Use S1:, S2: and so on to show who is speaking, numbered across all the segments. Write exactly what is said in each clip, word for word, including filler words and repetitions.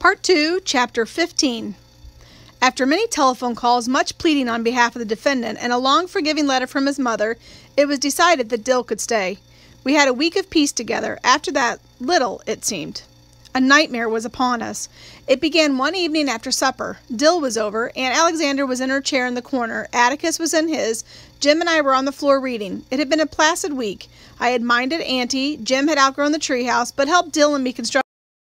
S1: Part two, Chapter fifteen. After many telephone calls, much pleading on behalf of the defendant, and a long forgiving letter from his mother, it was decided that Dill could stay. We had a week of peace together. After that, little, it seemed. A nightmare was upon us. It began one evening after supper. Dill was over. Aunt Alexander was in her chair in the corner. Atticus was in his. Jim and I were on the floor reading. It had been a placid week. I had minded Auntie. Jim had outgrown the treehouse, but helped Dill and me construct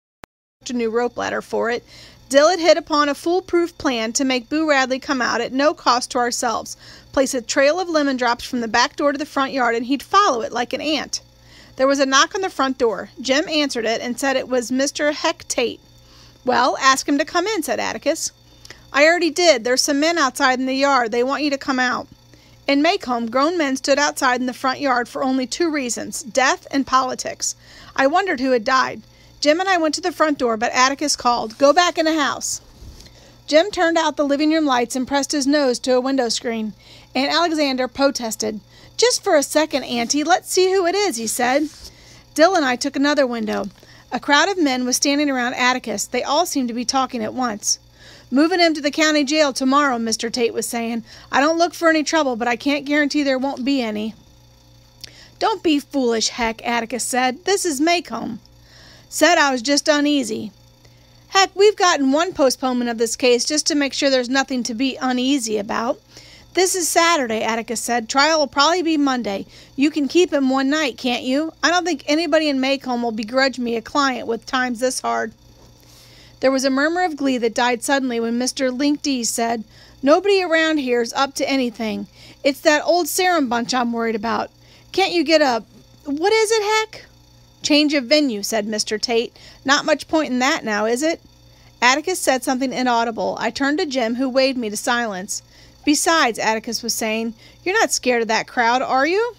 S1: a new rope ladder for it. Dill had hit upon a foolproof plan to make Boo Radley come out at no cost to ourselves, place a trail of lemon drops from the back door to the front yard, and he'd follow it like an ant. There was a knock on the front door. Jim answered it and said it was Mister Heck Tate. "Well, ask him to come in," said Atticus. "I already did. There's some men outside in the yard. They want you to come out." In Maycomb, grown men stood outside in the front yard for only two reasons, death and politics. I wondered who had died. Jim and I went to the front door, but Atticus called, "Go back in the house." Jim turned out the living room lights and pressed his nose to a window screen. Aunt Alexander protested. "Just for a second, Auntie. Let's see who it is," he said. Dill and I took another window. A crowd of men was standing around Atticus. They all seemed to be talking at once. "Moving him to the county jail tomorrow," Mister Tate was saying. "I don't look for any trouble, but I can't guarantee there won't be any." "Don't be foolish, Heck," Atticus said. "This is Maycomb." "Said I was just uneasy." "Heck, we've gotten one postponement of this case just to make sure there's nothing to be uneasy about." "This is Saturday," Atticus said. "Trial will probably be Monday. You can keep him one night, can't you? I don't think anybody in Maycomb will begrudge me a client with times this hard." There was a murmur of glee that died suddenly when Mister Linkdees said, "Nobody around here's up to anything. It's that old Sarum bunch I'm worried about. Can't you get a... what is it, Heck?" "Change of venue," said Mister Tate. "Not much point in that now, is it?" Atticus said something inaudible. I turned to Jim, who waved me to silence. "Besides," Atticus was saying, "you're not scared of that crowd, are you?"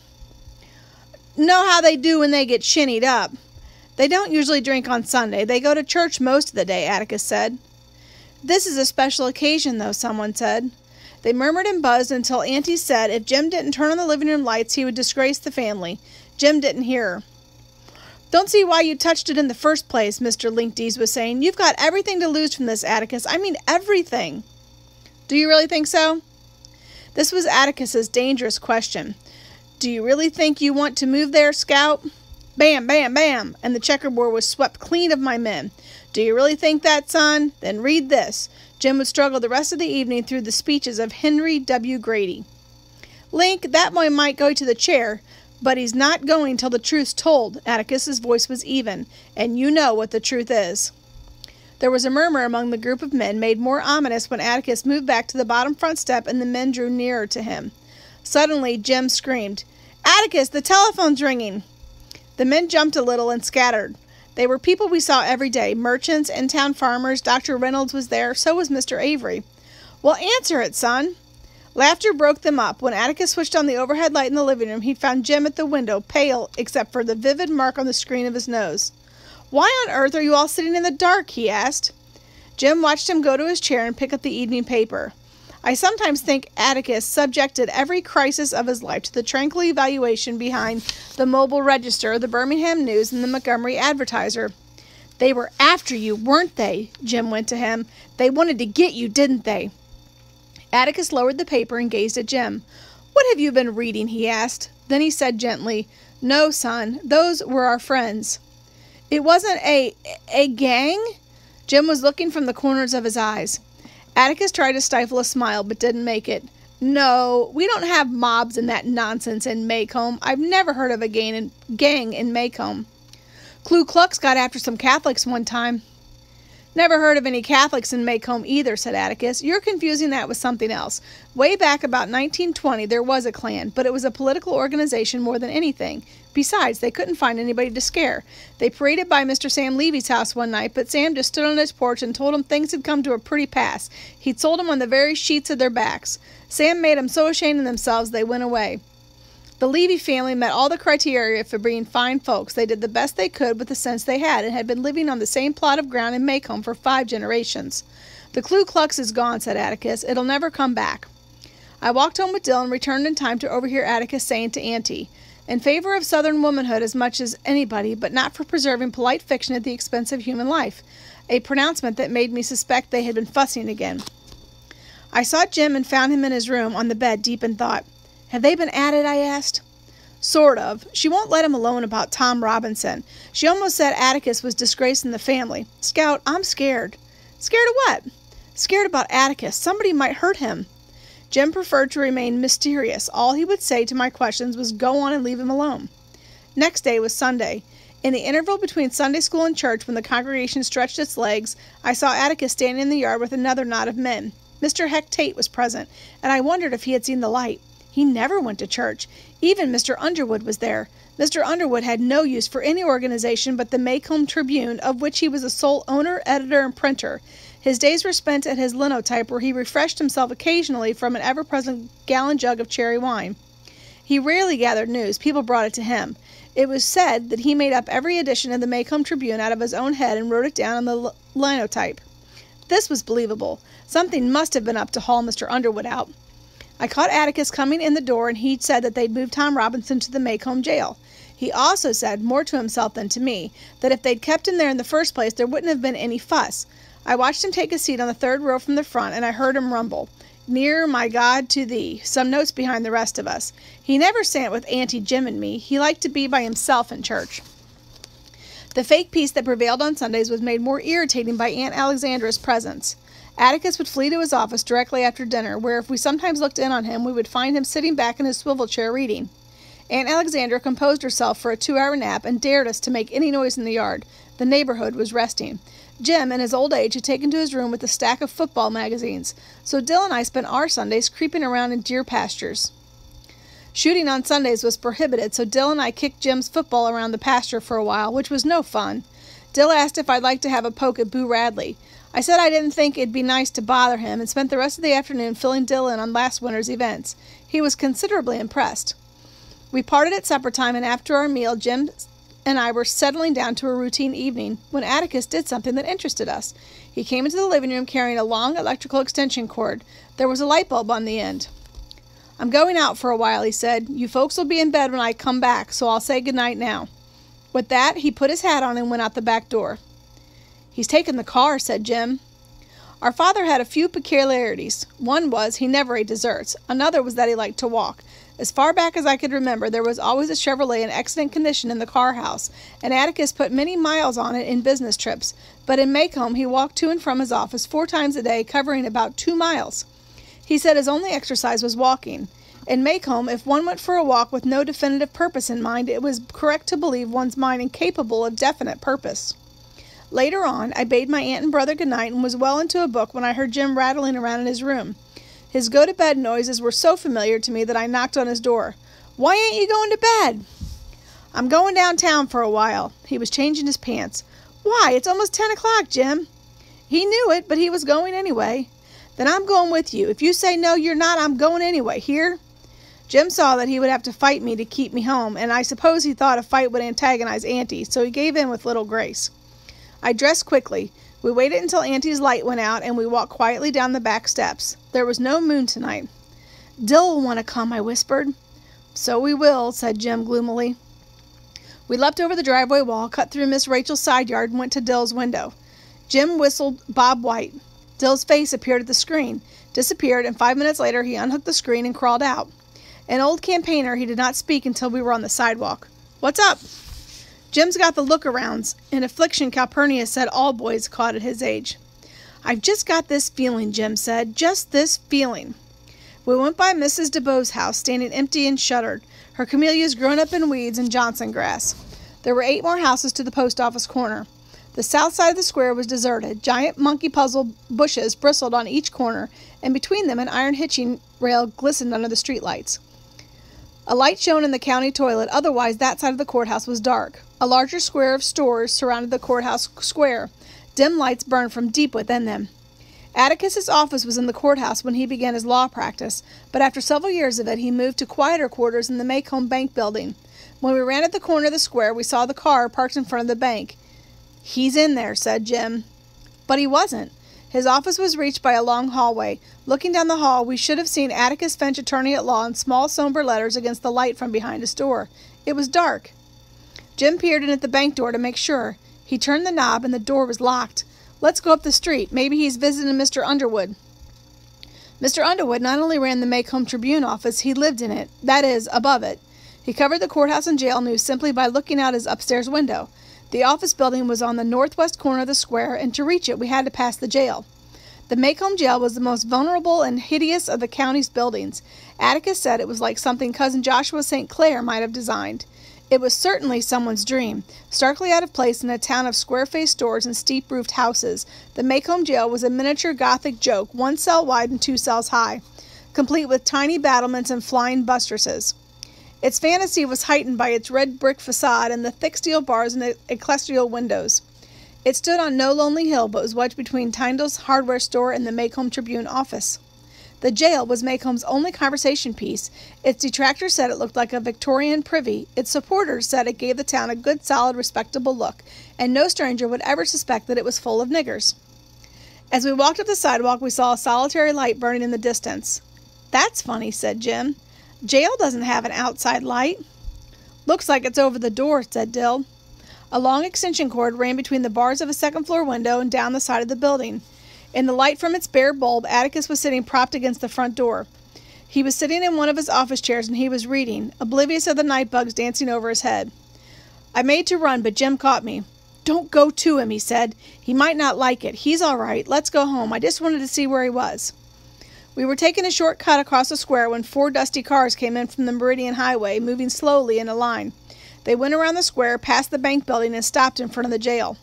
S1: "Know how they do when they get shinnied up." "They don't usually drink on Sunday. They go to church most of the day," Atticus said. "This is a special occasion, though," someone said. They murmured and buzzed until Auntie said if Jim didn't turn on the living room lights, he would disgrace the family. Jim didn't hear her. "Don't see why you touched it in the first place," Mister Linkdees was saying. "You've got everything to lose from this, Atticus. I mean everything." "Do you really think so?" This was Atticus's dangerous question. "Do you really think you want to move there, Scout?" Bam, bam, bam, and the checkerboard was swept clean of my men. "Do you really think that, son? Then read this." Jim would struggle the rest of the evening through the speeches of Henry W. Grady. "Link, that boy might go to the chair, but he's not going till the truth's told." Atticus's voice was even, "and you know what the truth is." There was a murmur among the group of men, made more ominous when Atticus moved back to the bottom front step and the men drew nearer to him. Suddenly, Jim screamed, "Atticus, the telephone's ringing!" The men jumped a little and scattered. They were people we saw every day, merchants, in-town farmers. Doctor Reynolds was there, so was Mister Avery. "Well, answer it, son." Laughter broke them up. When Atticus switched on the overhead light in the living room, he found Jim at the window, pale except for the vivid mark on the screen of his nose. "Why on earth are you all sitting in the dark?" he asked. Jim watched him go to his chair and pick up the evening paper. I sometimes think Atticus subjected every crisis of his life to the tranquil evaluation behind the Mobile Register, the Birmingham News, and the Montgomery Advertiser. "They were after you, weren't they?" Jim went to him. "They wanted to get you, didn't they?" Atticus lowered the paper and gazed at Jim. "What have you been reading?" he asked. Then he said gently, "No, son, those were our friends." "It wasn't a... a gang?" Jim was looking from the corners of his eyes. Atticus tried to stifle a smile, but didn't make it. "No, we don't have mobs and that nonsense in Maycomb. I've never heard of a gang in, gang in Maycomb. Ku Klux got after some Catholics one time." "Never heard of any Catholics in Maycomb either," said Atticus. "You're confusing that with something else. Way back about nineteen twenty there was a Klan, but it was a political organization more than anything. Besides, they couldn't find anybody to scare. They paraded by Mister Sam Levy's house one night, but Sam just stood on his porch and told 'em things had come to a pretty pass. He'd sold 'em on the very sheets of their backs. Sam made 'em so ashamed of themselves they went away. The Levy family met all the criteria for being fine folks. They did the best they could with the sense they had, and had been living on the same plot of ground in Maycomb for five generations." "The Ku Klux is gone," said Atticus. "It'll never come back." I walked home with Dill and returned in time to overhear Atticus saying to Auntie, "In favor of Southern womanhood as much as anybody, but not for preserving polite fiction at the expense of human life. a pronouncement that made me suspect they had been fussing again. I sought Jim and found him in his room on the bed, deep in thought. "Have they been at it?" I asked. "Sort of. She won't let him alone about Tom Robinson. She almost said Atticus was disgracing the family. Scout, I'm scared." "Scared of what?" "Scared about Atticus. Somebody might hurt him." Jim preferred to remain mysterious. All he would say to my questions was go on and leave him alone. Next day was Sunday. In the interval between Sunday school and church, when the congregation stretched its legs, I saw Atticus standing in the yard with another knot of men. Mister Heck Tate was present, and I wondered if he had seen the light. He never went to church. Even Mister Underwood was there. Mister Underwood had no use for any organization but the Maycomb Tribune, of which he was the sole owner, editor, and printer. His days were spent at his linotype, where he refreshed himself occasionally from an ever-present gallon jug of cherry wine. He rarely gathered news. People brought it to him. It was said that he made up every edition of the Maycomb Tribune out of his own head and wrote it down on the linotype. This was believable. Something must have been up to haul Mister Underwood out. I caught Atticus coming in the door, and he said that they'd moved Tom Robinson to the Maycomb jail. He also said, more to himself than to me, that if they'd kept him there in the first place, there wouldn't have been any fuss. I watched him take a seat on the third row from the front, and I heard him rumble, "Near, my God, to thee," some notes behind the rest of us. He never sat with Auntie Jim and me. He liked to be by himself in church. The fake peace that prevailed on Sundays was made more irritating by Aunt Alexandra's presence. Atticus would flee to his office directly after dinner, where if we sometimes looked in on him, we would find him sitting back in his swivel chair reading. Aunt Alexandra composed herself for a two-hour nap and dared us to make any noise in the yard. The neighborhood was resting. Jim, in his old age, had taken to his room with a stack of football magazines, so Dill and I spent our Sundays creeping around in deer pastures. Shooting on Sundays was prohibited, so Dill and I kicked Jim's football around the pasture for a while, which was no fun. Dill asked if I'd like to have a poke at Boo Radley. I said I didn't think it'd be nice to bother him, and spent the rest of the afternoon filling Dill in on last winter's events. He was considerably impressed. We parted at supper time, and after our meal, Jim and I were settling down to a routine evening when Atticus did something that interested us. He came into the living room carrying a long electrical extension cord. There was a light bulb on the end. "I'm going out for a while," he said. "You folks will be in bed when I come back, so I'll say good night now." With that, he put his hat on and went out the back door. "He's taken the car," said Jim. Our father had a few peculiarities. One was he never ate desserts. Another was that he liked to walk. As far back as I could remember, there was always a Chevrolet in excellent condition in the car house, and Atticus put many miles on it in business trips. But in Maycomb, he walked to and from his office four times a day, covering about two miles. He said his only exercise was walking. In Maycomb, if one went for a walk with no definitive purpose in mind, it was correct to believe one's mind incapable of definite purpose. Later on, I bade my aunt and brother good night and was well into a book when I heard Jim rattling around in his room. His go-to-bed noises were so familiar to me that I knocked on his door. "Why ain't you going to bed?" "I'm going downtown for a while." He was changing his pants. "Why, it's almost ten o'clock, Jim." He knew it, but he was going anyway. "Then I'm going with you. If you say no, you're not, I'm going anyway. Hear?" Jim saw that he would have to fight me to keep me home, and I suppose he thought a fight would antagonize Auntie, so he gave in with little grace. I dressed quickly. We waited until Auntie's light went out, and we walked quietly down the back steps. There was no moon tonight. "Dill will want to come," I whispered. "So we will," said Jim gloomily. We leapt over the driveway wall, cut through Miss Rachel's side yard, and went to Dill's window. Jim whistled Bob White. Dill's face appeared at the screen, disappeared, and five minutes later he unhooked the screen and crawled out. An old campaigner, he did not speak until we were on the sidewalk. "What's up?" Jim's got the look-arounds, an affliction Calpurnius said all boys caught at his age. "I've just got this feeling," Jim said, "just this feeling." We went by Missus DeBoe's house, standing empty and shuttered, her camellias grown up in weeds and Johnson grass. There were eight more houses to the post office corner. The south side of the square was deserted. Giant monkey puzzle bushes bristled on each corner, and between them an iron hitching rail glistened under the streetlights. A light shone in the county toilet, otherwise that side of the courthouse was dark. A larger square of stores surrounded the courthouse square. Dim lights burned from deep within them. Atticus's office was in the courthouse when he began his law practice, but after several years of it, he moved to quieter quarters in the Maycomb Bank building. When we ran at the corner of the square, we saw the car parked in front of the bank. "He's in there," said Jim. But he wasn't. His office was reached by a long hallway. Looking down the hall, we should have seen Atticus Finch, attorney at law, in small somber letters against the light from behind his door. It was dark. Jim peered in at the bank door to make sure. He turned the knob, and the door was locked. Let's go up the street. Maybe he's visiting Mister Underwood. Mister Underwood not only ran the Macomb Tribune office, he lived in it, that is, above it. He covered the courthouse and jail news simply by looking out his upstairs window. The office building was on the northwest corner of the square, and to reach it we had to pass the jail. The Macomb jail was the most vulnerable and hideous of the county's buildings. Atticus said it was like something Cousin Joshua Saint Clair might have designed. It was certainly someone's dream. Starkly out of place in a town of square-faced stores and steep-roofed houses, the Macomb jail was a miniature Gothic joke, one cell wide and two cells high, complete with tiny battlements and flying buttresses. Its fantasy was heightened by its red brick facade and the thick steel bars and ecclesial windows. It stood on no lonely hill, but was wedged between Tyndall's hardware store and the Macomb Tribune office. The jail was Macomb's only conversation piece. Its detractors said it looked like a Victorian privy. Its supporters said it gave the town a good, solid, respectable look, and no stranger would ever suspect that it was full of niggers. As we walked up the sidewalk, we saw a solitary light burning in the distance. "That's funny," said Jim. "Jail doesn't have an outside light." "Looks like it's over the door," said Dill. A long extension cord ran between the bars of a second-floor window and down the side of the building. In the light from its bare bulb, Atticus was sitting propped against the front door. He was sitting in one of his office chairs, and he was reading, oblivious of the night bugs dancing over his head. I made to run, but Jim caught me. "Don't go to him," he said. "He might not like it. He's all right. Let's go home. I just wanted to see where he was." We were taking a short cut across the square when four dusty cars came in from the Meridian Highway, moving slowly in a line. They went around the square, past the bank building, and stopped in front of the jail.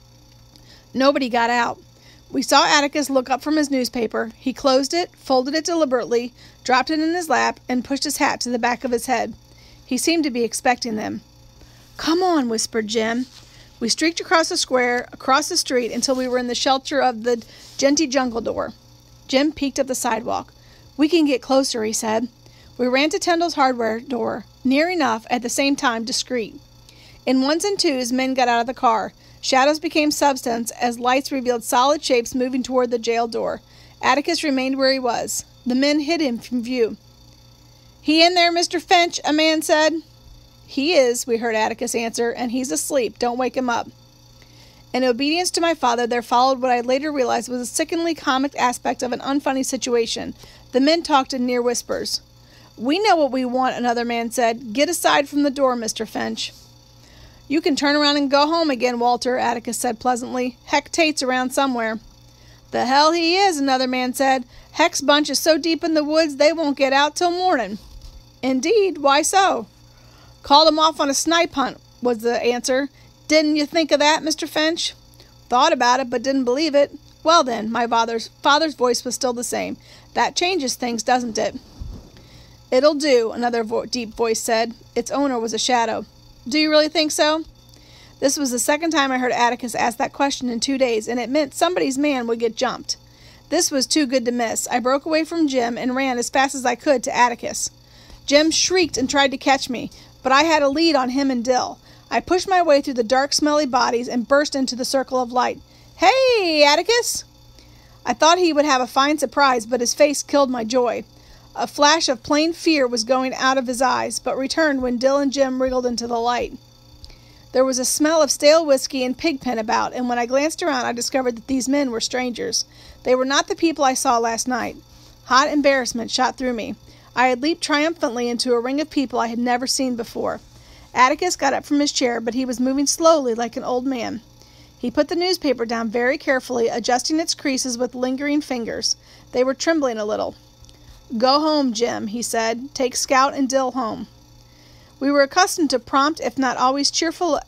S1: Nobody got out. We saw Atticus look up from his newspaper. He closed it, folded it deliberately, dropped it in his lap, and pushed his hat to the back of his head. He seemed to be expecting them. "Come on," whispered Jim. We streaked across the square, across the street, until we were in the shelter of the Genty Jungle door. Jim peeked up the sidewalk. "We can get closer," he said. We ran to Tyndall's hardware door, near enough, at the same time discreet. In ones and twos, men got out of the car. Shadows became substance as lights revealed solid shapes moving toward the jail door. Atticus remained where he was. The men hid him from view. "He in there, Mister Finch?" a man said. "He is," we heard Atticus answer, "and he's asleep. Don't wake him up." In obedience to my father, there followed what I later realized was a sickeningly comic aspect of an unfunny situation. The men talked in near whispers. "We know what we want," another man said. "Get aside from the door, Mister Finch." "You can turn around and go home again, Walter," Atticus said pleasantly. "Heck Tate's around somewhere." "The hell he is," another man said. "Heck's bunch is so deep in the woods they won't get out till morning." "Indeed? Why so?" "Called him off on a snipe hunt," was the answer. "Didn't you think of that, Mister Finch?" "Thought about it, but didn't believe it." "Well then," my father's, father's voice was still the same. "That changes things, doesn't it?" "It'll do," another vo- deep voice said. Its owner was a shadow. "Do you really think so?" This was the second time I heard Atticus ask that question in two days, and it meant somebody's man would get jumped. This was too good to miss. I broke away from Jim and ran as fast as I could to Atticus. Jim shrieked and tried to catch me, but I had a lead on him and Dill. I pushed my way through the dark, smelly bodies and burst into the circle of light. "Hey, Atticus!" I thought he would have a fine surprise, but his face killed my joy. A flash of plain fear was going out of his eyes, but returned when Dill and Jim wriggled into the light. There was a smell of stale whiskey and pigpen about, and when I glanced around I discovered that these men were strangers. They were not the people I saw last night. Hot embarrassment shot through me. I had leaped triumphantly into a ring of people I had never seen before. Atticus got up from his chair, but he was moving slowly like an old man. He put the newspaper down very carefully, adjusting its creases with lingering fingers. They were trembling a little. "Go home, Jim," he said. "Take Scout and Dill home." We were accustomed to prompt, if not always cheerful,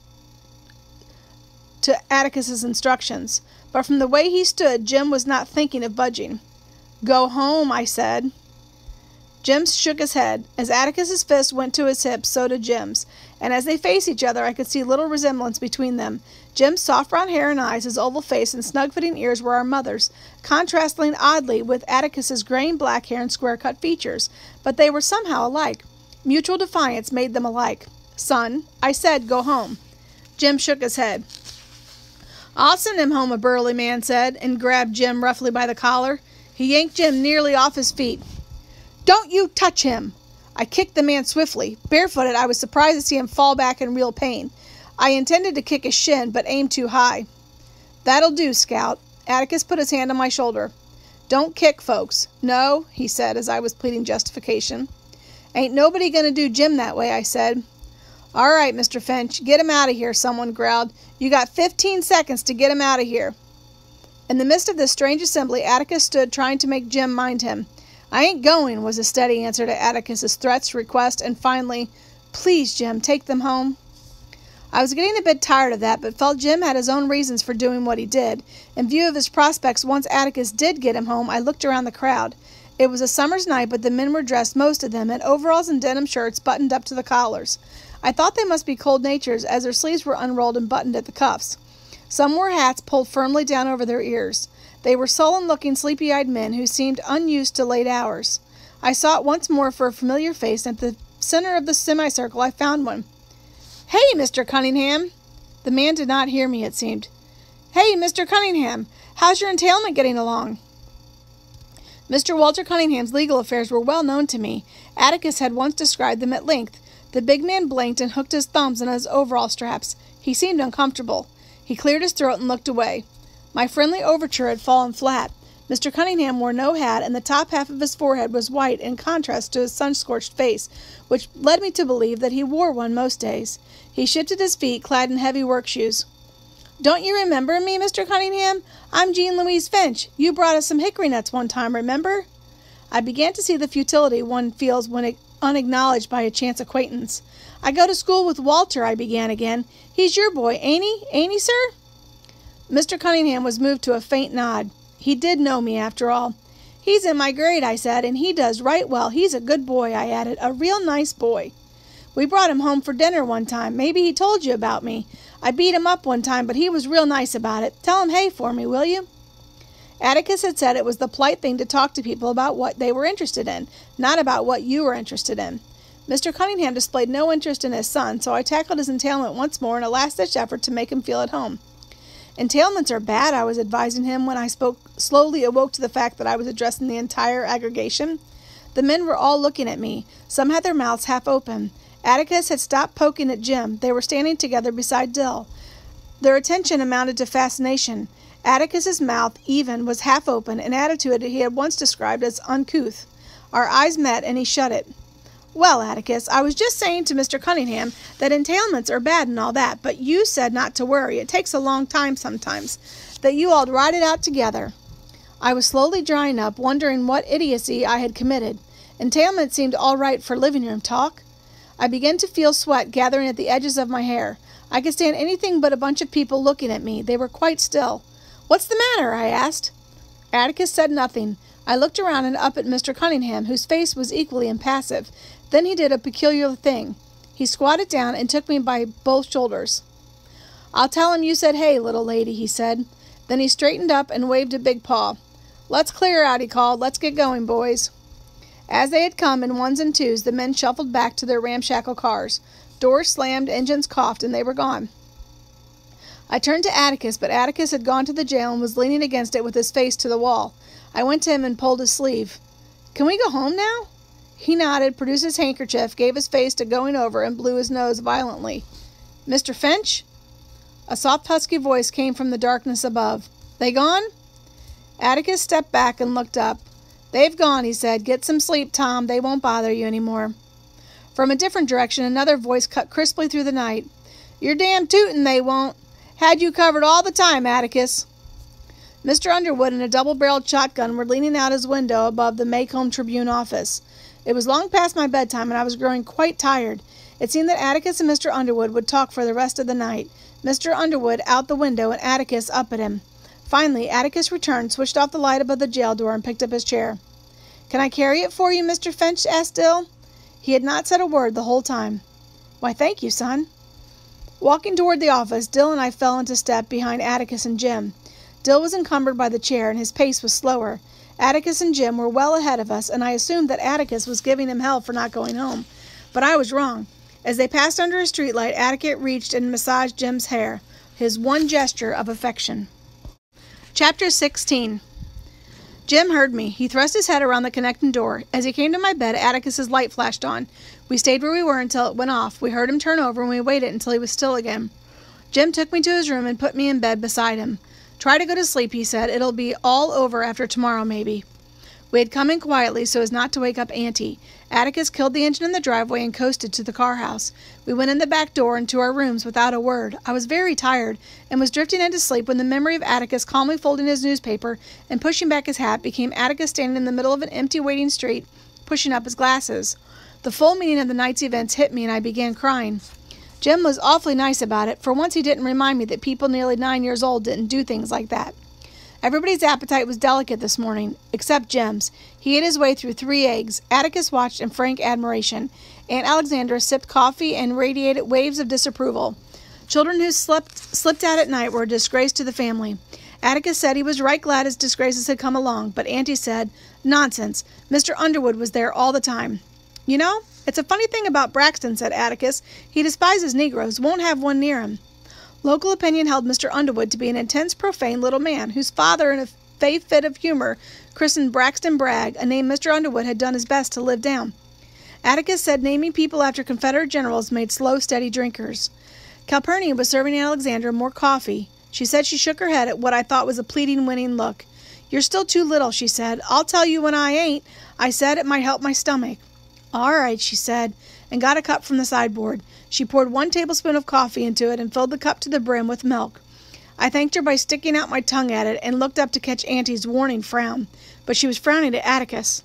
S1: to Atticus's instructions, but from the way he stood, Jim was not thinking of budging. "Go home," I said. Jim shook his head. As Atticus's fist went to his hips, so did Jim's, and as they faced each other I could see little resemblance between them. Jim's soft brown hair and eyes, his oval face and snug-fitting ears were our mother's, contrasting oddly with Atticus's graying black hair and square-cut features, but they were somehow alike. Mutual defiance made them alike. "Son, I said go home." Jim shook his head. "I'll send him home," a burly man said, and grabbed Jim roughly by the collar. He yanked Jim nearly off his feet. "Don't you touch him!" I kicked the man swiftly. Barefooted, I was surprised to see him fall back in real pain. I intended to kick his shin, but aimed too high. "That'll do, Scout." Atticus put his hand on my shoulder. "Don't kick folks." "No," he said as I was pleading justification. "Ain't nobody gonna do Jim that way," I said. "All right, Mister Finch, get him out of here," someone growled. "You got fifteen seconds to get him out of here." In the midst of this strange assembly, Atticus stood trying to make Jim mind him. "I ain't going," was a steady answer to Atticus's threats, request, and finally, "Please, Jim, take them home." I was getting a bit tired of that, but felt Jim had his own reasons for doing what he did. In view of his prospects, once Atticus did get him home, I looked around the crowd. It was a summer's night, but the men were dressed, most of them, in overalls and denim shirts buttoned up to the collars. I thought they must be cold natures, as their sleeves were unrolled and buttoned at the cuffs. Some wore hats pulled firmly down over their ears. They were sullen-looking, sleepy-eyed men who seemed unused to late hours. I sought once more for a familiar face, and at the center of the semicircle I found one. "Hey, Mister Cunningham!" The man did not hear me, it seemed. "Hey, Mister Cunningham, how's your entailment getting along?" Mister Walter Cunningham's legal affairs were well known to me. Atticus had once described them at length. The big man blinked and hooked his thumbs in his overall straps. He seemed uncomfortable. He cleared his throat and looked away. My friendly overture had fallen flat. Mister Cunningham wore no hat, and the top half of his forehead was white in contrast to his sun-scorched face, which led me to believe that he wore one most days. He shifted his feet, clad in heavy work shoes. "Don't you remember me, Mister Cunningham? I'm Jean Louise Finch. You brought us some hickory nuts one time, remember?" I began to see the futility one feels when unacknowledged by a chance acquaintance. "I go to school with Walter," I began again. "He's your boy, ain't he? Ain't he, sir?" Mister Cunningham was moved to a faint nod. He did know me, after all. "He's in my grade," I said, "and he does right well. He's a good boy," I added, "a real nice boy. We brought him home for dinner one time. Maybe he told you about me. I beat him up one time, but he was real nice about it. Tell him hey for me, will you?" Atticus had said it was the polite thing to talk to people about what they were interested in, not about what you were interested in. Mister Cunningham displayed no interest in his son, so I tackled his entailment once more in a last-ditch effort to make him feel at home. "Entailments are bad," I was advising him when I spoke slowly awoke to the fact that I was addressing the entire aggregation. The men were all looking at me. Some had their mouths half open. Atticus had stopped poking at Jim. They were standing together beside Dill. Their attention amounted to fascination. Atticus's mouth, even, was half open, an attitude he had once described as uncouth. Our eyes met, and he shut it. "Well, Atticus, I was just saying to Mister Cunningham that entailments are bad and all that, but you said not to worry. It takes a long time sometimes. That you all'd ride it out together." I was slowly drying up, wondering what idiocy I had committed. Entailment seemed all right for living-room talk. I began to feel sweat gathering at the edges of my hair. I could stand anything but a bunch of people looking at me. They were quite still. "What's the matter?" I asked. Atticus said nothing. I looked around and up at Mister Cunningham, whose face was equally impassive. Then he did a peculiar thing. He squatted down and took me by both shoulders. "I'll tell him you said hey, little lady," he said. Then he straightened up and waved a big paw. "Let's clear out," he called. "Let's get going, boys." As they had come in ones and twos, the men shuffled back to their ramshackle cars. Doors slammed, engines coughed, and they were gone. I turned to Atticus, but Atticus had gone to the jail and was leaning against it with his face to the wall. I went to him and pulled his sleeve. "Can we go home now?" He nodded, produced his handkerchief, gave his face to going over, and blew his nose violently. "Mister Finch?" A soft, husky voice came from the darkness above. "They gone?" Atticus stepped back and looked up. "They've gone," he said. "Get some sleep, Tom. They won't bother you any more." From a different direction, another voice cut crisply through the night. "You're damn tootin' they won't. Had you covered all the time, Atticus." Mister Underwood and a double-barreled shotgun were leaning out his window above the Maycomb Tribune office. It was long past my bedtime, and I was growing quite tired. It seemed that Atticus and Mister Underwood would talk for the rest of the night. Mister Underwood out the window and Atticus up at him. Finally, Atticus returned, switched off the light above the jail door, and picked up his chair. "Can I carry it for you, Mister Finch?" asked Dill. He had not said a word the whole time. "Why, thank you, son." Walking toward the office, Dill and I fell into step behind Atticus and Jim. Dill was encumbered by the chair, and his pace was slower. Atticus and Jim were well ahead of us, and I assumed that Atticus was giving him hell for not going home. But I was wrong. As they passed under a streetlight, Atticus reached and massaged Jim's hair, his one gesture of affection. Chapter sixteen. Jim heard me. He thrust his head around the connecting door. As he came to my bed, Atticus's light flashed on. We stayed where we were until it went off. We heard him turn over, and we waited until he was still again. Jim took me to his room and put me in bed beside him. Try to go to sleep, he said. It'll be all over after tomorrow, maybe. We had come in quietly so as not to wake up Auntie. Atticus killed the engine in the driveway and coasted to the car house. We went in the back door and to our rooms without a word. I was very tired and was drifting into sleep when the memory of Atticus calmly folding his newspaper and pushing back his hat became Atticus standing in the middle of an empty waiting street, pushing up his glasses. The full meaning of the night's events hit me and I began crying. Jim was awfully nice about it. For once he didn't remind me that people nearly nine years old didn't do things like that. Everybody's appetite was delicate this morning, except Jim's. He ate his way through three eggs. Atticus watched in frank admiration. Aunt Alexandra sipped coffee and radiated waves of disapproval. Children who slept, slipped out at night were a disgrace to the family. Atticus said he was right glad his disgraces had come along, but Auntie said, "Nonsense. Mister Underwood was there all the time." "You know, it's a funny thing about Braxton," said Atticus. "He despises Negroes, won't have one near him." Local opinion held Mister Underwood to be an intense, profane little man, whose father, in a fey fit of humor, christened Braxton Bragg, a name Mister Underwood had done his best to live down. Atticus said naming people after Confederate generals made slow, steady drinkers. Calpurnia was serving Aunt Alexandra more coffee. She said she shook her head at what I thought was a pleading, winning look. "You're still too little," she said. "I'll tell you when I ain't. I said it might help my stomach." "All right," she said, and got a cup from the sideboard. She poured one tablespoon of coffee into it and filled the cup to the brim with milk. I thanked her by sticking out my tongue at it and looked up to catch Auntie's warning frown, but she was frowning at Atticus.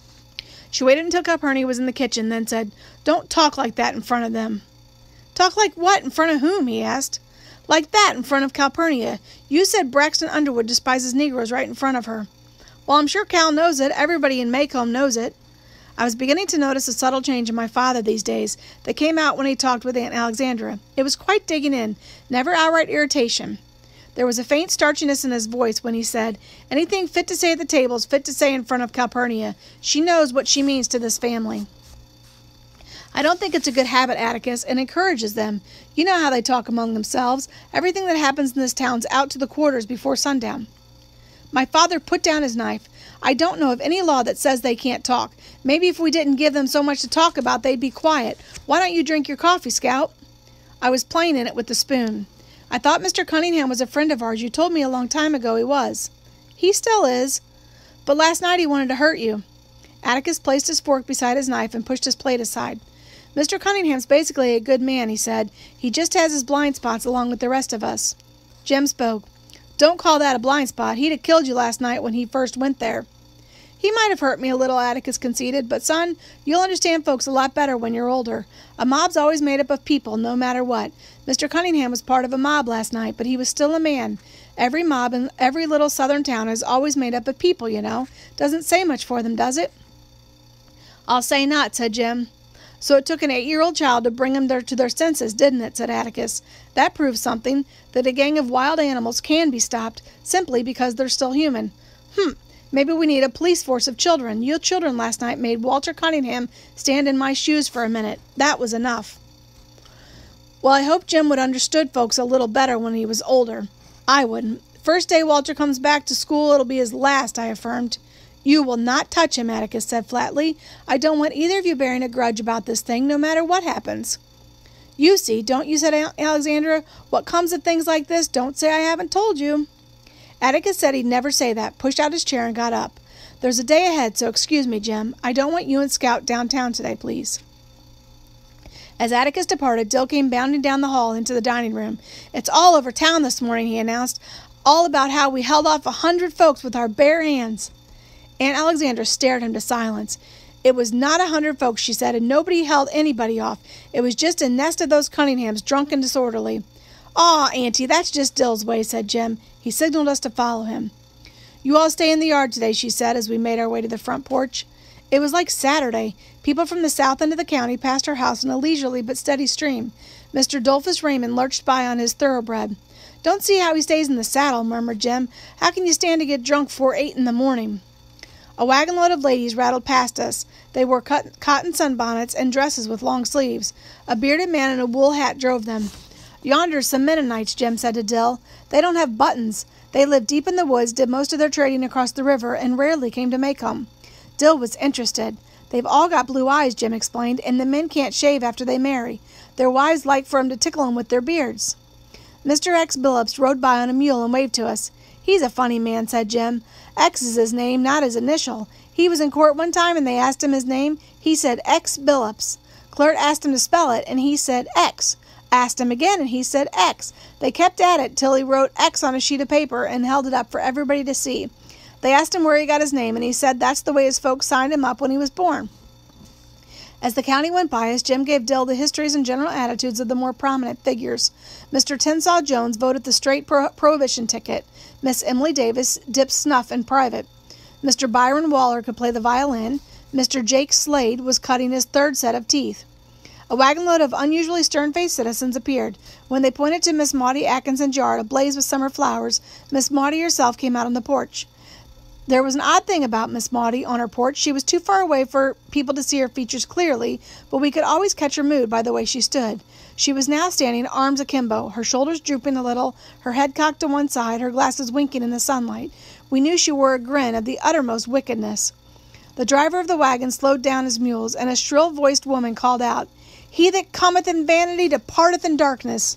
S1: She waited until Calpurnia was in the kitchen, then said, "Don't talk like that in front of them." "Talk like what? In front of whom?" he asked. "Like that, in front of Calpurnia. You said Braxton Underwood despises Negroes right in front of her." "Well, I'm sure Cal knows it. Everybody in Maycomb knows it." I was beginning to notice a subtle change in my father these days that came out when he talked with Aunt Alexandra. It was quite digging in, never outright irritation. There was a faint starchiness in his voice when he said, "Anything fit to say at the table is fit to say in front of Calpurnia. She knows what she means to this family." "I don't think it's a good habit, Atticus, and encourages them. You know how they talk among themselves. Everything that happens in this town's out to the quarters before sundown." My father put down his knife. "I don't know of any law that says they can't talk. Maybe if we didn't give them so much to talk about, they'd be quiet. Why don't you drink your coffee, Scout?" I was playing in it with the spoon. "I thought Mister Cunningham was a friend of ours. You told me a long time ago he was." "He still is. But last night he wanted to hurt you." Atticus placed his fork beside his knife and pushed his plate aside. "Mister Cunningham's basically a good man," he said. "He just has his blind spots along with the rest of us." Jim spoke. "Don't call that a blind spot. He'd have killed you last night when he first went there." "He might have hurt me a little," Atticus conceded, "but son, you'll understand folks a lot better when you're older. A mob's always made up of people, no matter what. Mister Cunningham was part of a mob last night, but he was still a man. Every mob in every little southern town is always made up of people, you know. Doesn't say much for them, does it?" "I'll say not," said Jim. "So it took an eight-year-old child to bring them there to their senses, didn't it?" said Atticus. "That proves something, that a gang of wild animals can be stopped, simply because they're still human. Hm, maybe we need a police force of children. You children last night made Walter Cunningham stand in my shoes for a minute. That was enough." Well, I hoped Jim would understood folks a little better when he was older. I wouldn't. "First day Walter comes back to school, it'll be his last," I affirmed. "You will not touch him," Atticus said flatly. "I don't want either of you bearing a grudge about this thing, no matter what happens." "You see, don't you," said Aunt Alexandra. "What comes of things like this, don't say I haven't told you." Atticus said he'd never say that, pushed out his chair and got up. "There's a day ahead, so excuse me, Jim. I don't want you and Scout downtown today, please." As Atticus departed, Dill came bounding down the hall into the dining room. "It's all over town this morning," he announced. "All about how we held off a hundred folks with our bare hands." Aunt Alexandra stared him to silence. "It was not a hundred folks," she said, "and nobody held anybody off. It was just a nest of those Cunninghams, drunk and disorderly." "Aw, Auntie, that's just Dill's way," said Jim. He signaled us to follow him. "You all stay in the yard today," she said as we made our way to the front porch. It was like Saturday. People from the south end of the county passed our house in a leisurely but steady stream. Mister Dolphus Raymond lurched by on his thoroughbred. "Don't see how he stays in the saddle," murmured Jim. "How can you stand to get drunk before eight in the morning?" A wagon load of ladies rattled past us. They wore cotton sunbonnets and dresses with long sleeves. A bearded man in a wool hat drove them. "Yonder's some Mennonites," Jim said to Dill. "They don't have buttons. They live deep in the woods, did most of their trading across the river, and rarely came to Maycomb." Dill was interested. "They've all got blue eyes," Jim explained, "and the men can't shave after they marry. Their wives like for 'em to tickle 'em with their beards." Mister X. Billups rode by on a mule and waved to us. "He's a funny man," said Jim. "X is his name, not his initial. He was in court one time and they asked him his name. He said X Billups. Clerk asked him to spell it and he said X. Asked him again and he said X. They kept at it till he wrote X on a sheet of paper and held it up for everybody to see. They asked him where he got his name and he said that's the way his folks signed him up when he was born." As the county went by us, Jim gave Dill the histories and general attitudes of the more prominent figures. Mister Tinsaw Jones voted the straight pro- prohibition ticket. Miss Emily Davis dipped snuff in private. Mister Byron Waller could play the violin. Mister Jake Slade was cutting his third set of teeth. A wagonload of unusually stern-faced citizens appeared. When they pointed to Miss Maudie Atkinson's yard ablaze with summer flowers, Miss Maudie herself came out on the porch. There was an odd thing about Miss Maudie on her porch. She was too far away for people to see her features clearly, but we could always catch her mood by the way she stood. She was now standing arms akimbo, her shoulders drooping a little, her head cocked to one side, her glasses winking in the sunlight. We knew she wore a grin of the uttermost wickedness. The driver of the wagon slowed down his mules, and a shrill-voiced woman called out, "He that cometh in vanity departeth in darkness."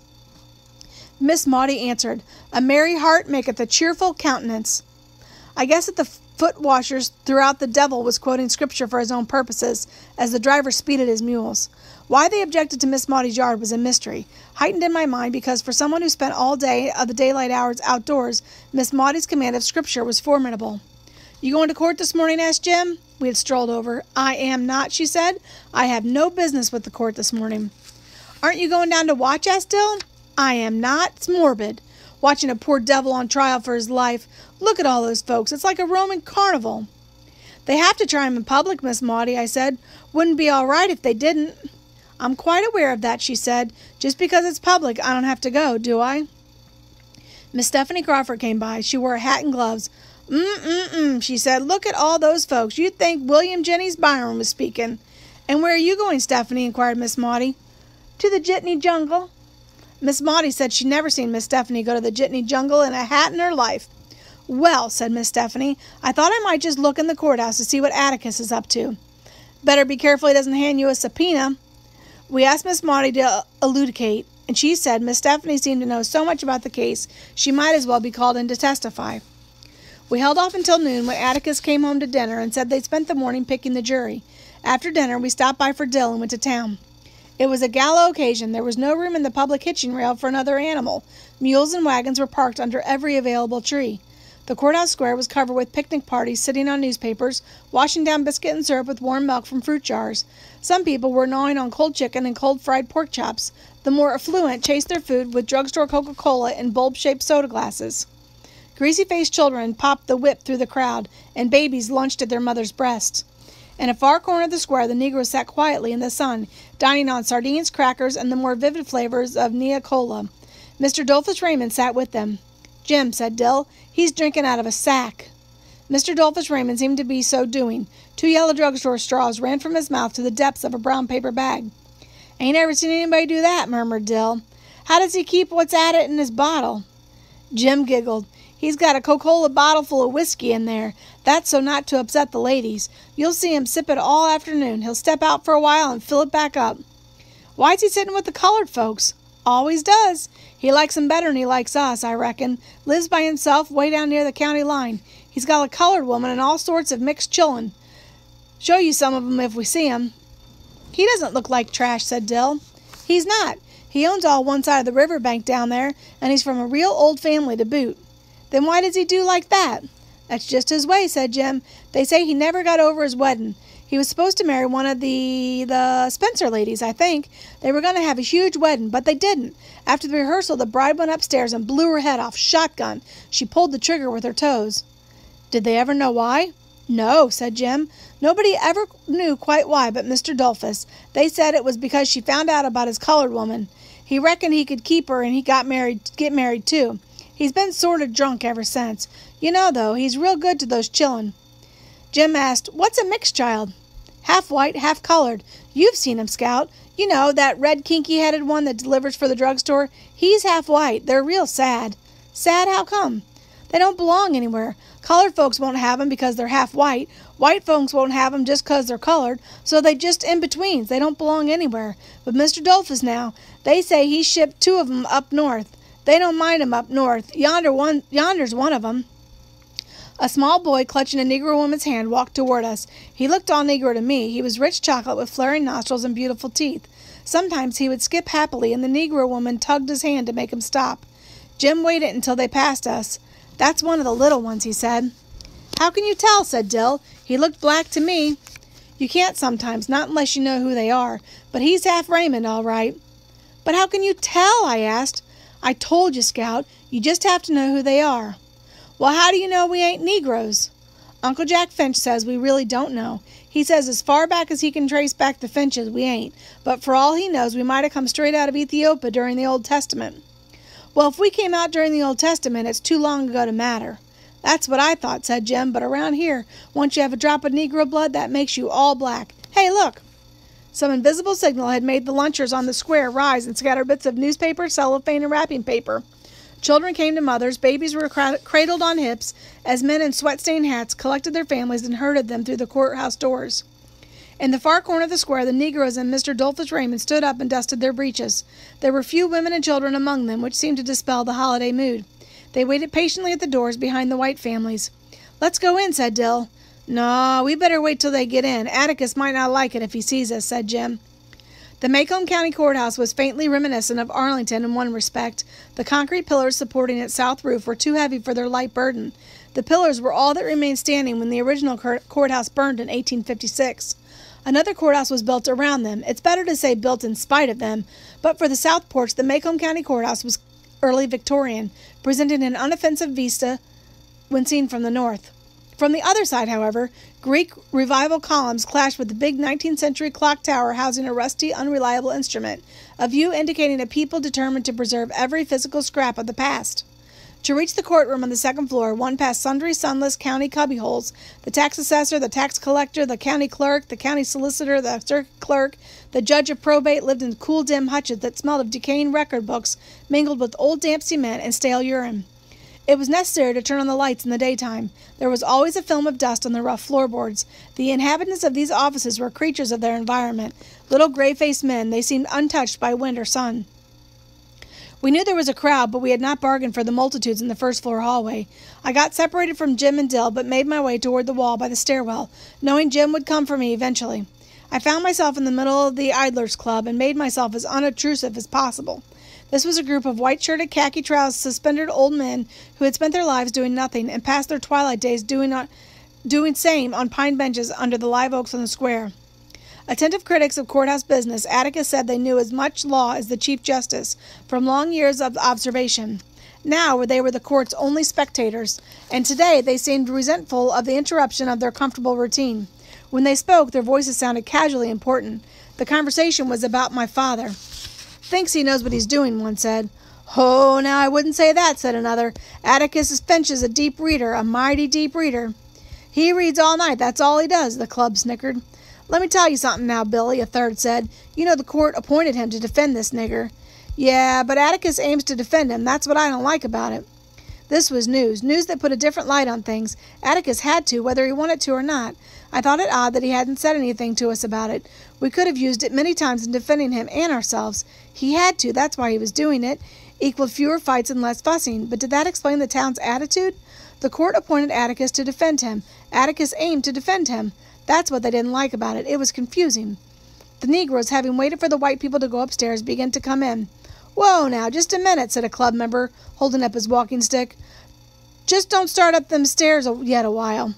S1: Miss Maudie answered, "A merry heart maketh a cheerful countenance." I guess that the foot washers throughout the devil was quoting scripture for his own purposes as the driver speeded his mules. Why they objected to Miss Maudie's yard was a mystery, heightened in my mind because for someone who spent all day of the daylight hours outdoors, Miss Maudie's command of scripture was formidable. "You going to court this morning?" asked Jim. We had strolled over. "I am not," she said. "I have no business with the court this morning." "Aren't you going down to watch?" asked Dill. "I am not. It's morbid. Watching a poor devil on trial for his life. Look at all those folks. It's like a Roman carnival." "They have to try him in public, Miss Maudie," I said. "Wouldn't be all right if they didn't." "I'm quite aware of that," she said. "Just because it's public, I don't have to go, do I?" Miss Stephanie Crawford came by. She wore a hat and gloves. Mm-mm-mm, she said. "Look at all those folks. You'd think William Jennings Byron was speaking." "And where are you going, Stephanie?" inquired Miss Maudie. "To the Jitney Jungle." Miss Maudie said she'd never seen Miss Stephanie go to the Jitney Jungle in a hat in her life. "Well," said Miss Stephanie, "I thought I might just look in the courthouse to see what Atticus is up to." "Better be careful he doesn't hand you a subpoena." We asked Miss Maudie to elucidate, and she said Miss Stephanie seemed to know so much about the case she might as well be called in to testify. We held off until noon when Atticus came home to dinner and said they'd spent the morning picking the jury. After dinner, we stopped by for Dill and went to town. It was a gala occasion. There was no room in the public hitching rail for another animal. Mules and wagons were parked under every available tree. The courthouse square was covered with picnic parties sitting on newspapers, washing down biscuit and syrup with warm milk from fruit jars. Some people were gnawing on cold chicken and cold fried pork chops. The more affluent chased their food with drugstore Coca-Cola in bulb-shaped soda glasses. Greasy-faced children popped the whip through the crowd, and babies lunched at their mother's breasts. In a far corner of the square, the Negroes sat quietly in the sun, dining on sardines, crackers, and the more vivid flavors of Nia Cola. Mister Dolphus Raymond sat with them. "Jim," said Dill, "he's drinking out of a sack." Mister Dolphus Raymond seemed to be so doing. Two yellow drugstore straws ran from his mouth to the depths of a brown paper bag. "Ain't ever seen anybody do that," murmured Dill. "How does he keep what's at it in his bottle?" Jim giggled. "He's got a Coca-Cola bottle full of whiskey in there. That's so not to upset the ladies. You'll see him sip it all afternoon. He'll step out for a while and fill it back up." "Why's he sitting with the colored folks?" "Always does. He likes 'em better than he likes us, I reckon. Lives by himself way down near the county line. He's got a colored woman and all sorts of mixed chillun. Show you some of 'em if we see 'em." "He doesn't look like trash," said Dill. "He's not. He owns all one side of the river bank down there, and he's from a real old family to boot." "Then why does he do like that?" "That's just his way," said Jim. "They say he never got over his wedding. He was supposed to marry one of the, the Spencer ladies, I think. They were going to have a huge wedding, but they didn't. After the rehearsal, the bride went upstairs and blew her head off, shotgun. She pulled the trigger with her toes." "Did they ever know why?" "No," said Jim. "Nobody ever knew quite why but Mister Dolphus. They said it was because she found out about his colored woman. He reckoned he could keep her, and he got married, get married too. He's been sort of drunk ever since. You know, though, he's real good to those chillun." Jim asked, "What's a mixed child?" "Half white, half colored. You've seen him, Scout. You know, that red kinky-headed one that delivers for the drugstore. He's half white. They're real sad." "Sad? How come?" "They don't belong anywhere. Colored folks won't have 'em because they're half white. White folks won't have 'em just 'cause they're colored. So they just in-betweens. They don't belong anywhere. But Mister Dolphus now, they say he shipped two of 'em up north. They don't mind 'em up north. Yonder one, yonder's one of 'em." A small boy clutching a Negro woman's hand walked toward us. He looked all Negro to me. He was rich chocolate with flaring nostrils and beautiful teeth. Sometimes he would skip happily, and the Negro woman tugged his hand to make him stop. Jim waited until they passed us. "That's one of the little ones," he said. "How can you tell?" said Dill. "He looked black to me." "You can't sometimes, not unless you know who they are. But he's half Raymond, all right." "But how can you tell?" I asked. "I told you, Scout. You just have to know who they are." "Well, how do you know we ain't Negroes?" "Uncle Jack Finch says we really don't know. He says as far back as he can trace back the Finches, we ain't. But for all he knows, we might have come straight out of Ethiopia during the Old Testament." "Well, if we came out during the Old Testament, it's too long ago to matter." "That's what I thought," said Jim, "but around here, once you have a drop of Negro blood, that makes you all black. Hey, look!" Some invisible signal had made the lunchers on the square rise and scatter bits of newspaper, cellophane, and wrapping paper. Children came to mothers, babies were cradled on hips, as men in sweat-stained hats collected their families and herded them through the courthouse doors. In the far corner of the square, the Negroes and Mister Dolphus Raymond stood up and dusted their breeches. There were few women and children among them, which seemed to dispel the holiday mood. They waited patiently at the doors behind the white families. "Let's go in," said Dill. "No, we better wait till they get in. Atticus might not like it if he sees us," said Jim. The Macomb County Courthouse was faintly reminiscent of Arlington in one respect. The concrete pillars supporting its south roof were too heavy for their light burden. The pillars were all that remained standing when the original courthouse burned in eighteen fifty-six. Another courthouse was built around them. It's better to say built in spite of them. But for the south porch, the Macomb County Courthouse was early Victorian, presenting an unoffensive vista when seen from the north. From the other side, however, Greek Revival columns clashed with the big nineteenth century clock tower housing a rusty, unreliable instrument, a view indicating a people determined to preserve every physical scrap of the past. To reach the courtroom on the second floor, one passed sundry sunless county cubbyholes. The tax assessor, the tax collector, the county clerk, the county solicitor, the circuit clerk, the judge of probate lived in cool, dim hutches that smelled of decaying record books mingled with old damp cement and stale urine. It was necessary to turn on the lights in the daytime. There was always a film of dust on the rough floorboards. The inhabitants of these offices were creatures of their environment. Little gray-faced men, they seemed untouched by wind or sun. We knew there was a crowd, but we had not bargained for the multitudes in the first-floor hallway. I got separated from Jim and Dill, but made my way toward the wall by the stairwell, knowing Jim would come for me eventually. I found myself in the middle of the Idlers' Club and made myself as unobtrusive as possible. This was a group of white-shirted, khaki-troused, suspended old men who had spent their lives doing nothing and passed their twilight days doing, on, doing same on pine benches under the live oaks on the square. Attentive critics of courthouse business, Atticus said they knew as much law as the Chief Justice from long years of observation. Now they were the court's only spectators, and today they seemed resentful of the interruption of their comfortable routine. When they spoke, their voices sounded casually important. The conversation was about my father. "Thinks he knows what he's doing," one said. "Oh, now I wouldn't say that," said another. "Atticus Finch is a deep reader, a mighty deep reader." "He reads all night, that's all he does," the club snickered. "Let me tell you something now, Billy," a third said. "You know the court appointed him to defend this nigger." "Yeah, but Atticus aims to defend him. That's what I don't like about it." This was news, news that put a different light on things. Atticus had to, whether he wanted to or not. I thought it odd that he hadn't said anything to us about it. We could have used it many times in defending him and ourselves. He had to, that's why he was doing it. Equaled fewer fights and less fussing. But did that explain the town's attitude? The court appointed Atticus to defend him. Atticus aimed to defend him. That's what they didn't like about it. It was confusing. The Negroes, having waited for the white people to go upstairs, began to come in. "Whoa, now, just a minute," said a club member, holding up his walking stick. "Just don't start up them stairs yet a while."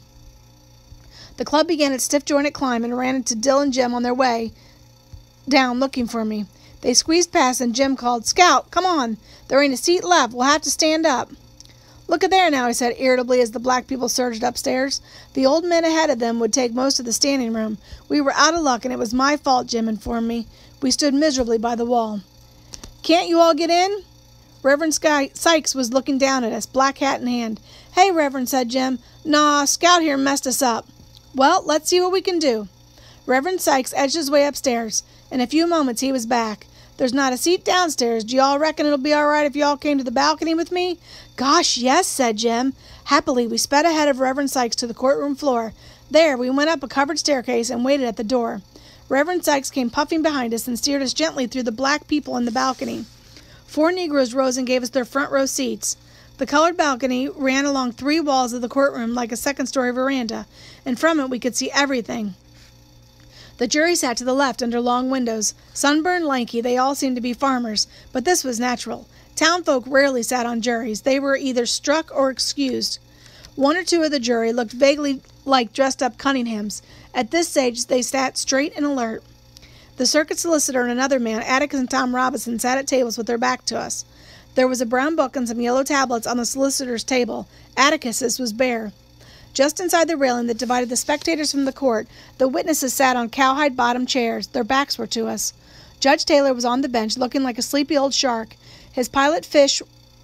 S1: The club began its stiff-jointed climb and ran into Dill and Jim on their way down looking for me. They squeezed past and Jim called, "Scout, come on. There ain't a seat left. We'll have to stand up." "Look at there now," I said irritably as the black people surged upstairs. The old men ahead of them would take most of the standing room. We were out of luck, and it was my fault, Jim informed me. We stood miserably by the wall. "Can't you all get in?" Reverend Sky Sykes was looking down at us, black hat in hand. "Hey, Reverend," said Jim. "Nah, Scout here messed us up." "Well, let's see what we can do." Reverend Sykes edged his way upstairs. In a few moments he was back. "There's not a seat downstairs. Do y'all reckon it'll be all right if y'all came to the balcony with me?" "Gosh, yes," said Jim. Happily, we sped ahead of Reverend Sykes to the courtroom floor. There, we went up a covered staircase and waited at the door. Reverend Sykes came puffing behind us and steered us gently through the black people in the balcony. Four Negroes rose and gave us their front row seats. The colored balcony ran along three walls of the courtroom like a second-story veranda, and from it we could see everything. The jury sat to the left under long windows. Sunburned, lanky, they all seemed to be farmers, but this was natural. Townfolk rarely sat on juries. They were either struck or excused. One or two of the jury looked vaguely like dressed-up Cunninghams. At this stage they sat straight and alert. The circuit solicitor and another man, Atticus and Tom Robinson, sat at tables with their back to us. There was a brown book and some yellow tablets on the solicitor's table. Atticus's was bare. Just inside the railing that divided the spectators from the court, the witnesses sat on cowhide-bottomed chairs. Their backs were to us. Judge Taylor was on the bench, looking like a sleepy old shark, his pilot fish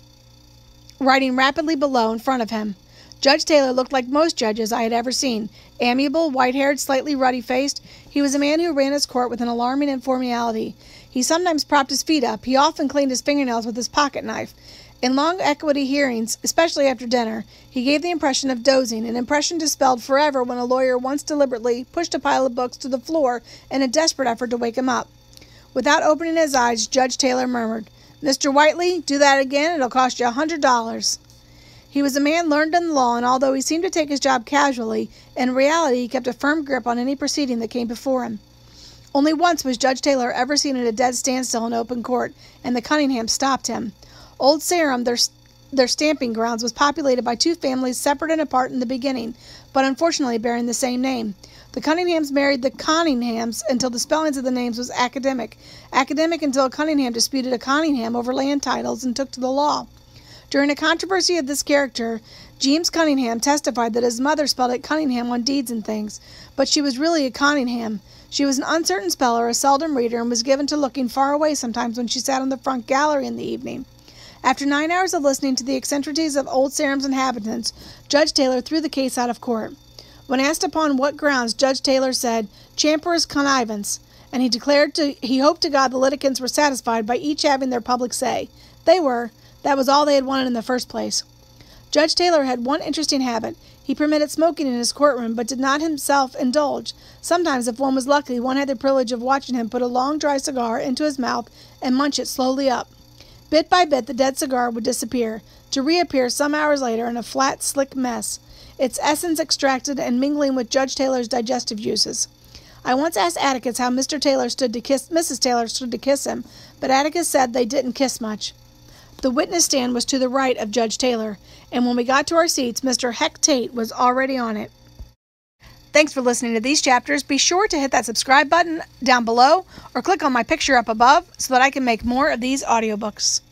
S1: riding rapidly below in front of him. Judge Taylor looked like most judges I had ever seen. Amiable, white-haired, slightly ruddy-faced, he was a man who ran his court with an alarming informality. He sometimes propped his feet up. He often cleaned his fingernails with his pocket knife. In long equity hearings, especially after dinner, he gave the impression of dozing, an impression dispelled forever when a lawyer once deliberately pushed a pile of books to the floor in a desperate effort to wake him up. Without opening his eyes, Judge Taylor murmured, "Mister Whiteley, do that again, it'll cost you a hundred dollars." He was a man learned in the law, and although he seemed to take his job casually, in reality he kept a firm grip on any proceeding that came before him. Only once was Judge Taylor ever seen at a dead standstill in open court, and the Cunninghams stopped him. Old Sarum, their, their stamping grounds, was populated by two families separate and apart in the beginning, but unfortunately bearing the same name. The Cunninghams married the Conninghams until the spellings of the names was academic. Academic until Cunningham disputed a Conningham over land titles and took to the law. During a controversy of this character, James Cunningham testified that his mother spelled it Cunningham on deeds and things, but she was really a Conningham. She was an uncertain speller, a seldom reader, and was given to looking far away sometimes when she sat on the front gallery in the evening. After nine hours of listening to the eccentricities of Old Sarum's inhabitants, Judge Taylor threw the case out of court. When asked upon what grounds, Judge Taylor said, "Champer's connivance," and he declared to, he hoped to God the litigants were satisfied by each having their public say. They were. That was all they had wanted in the first place. Judge Taylor had one interesting habit. He permitted smoking in his courtroom, but did not himself indulge. Sometimes, if one was lucky, one had the privilege of watching him put a long, dry cigar into his mouth and munch it slowly up. Bit by bit, the dead cigar would disappear, to reappear some hours later in a flat, slick mess, its essence extracted and mingling with Judge Taylor's digestive juices. I once asked Atticus how Mister Taylor stood to kiss Missus Taylor stood to kiss him, but Atticus said they didn't kiss much. The witness stand was to the right of Judge Taylor, and when we got to our seats, Mister Heck Tate was already on it. Thanks for listening to these chapters. Be sure to hit that subscribe button down below or click on my picture up above so that I can make more of these audiobooks.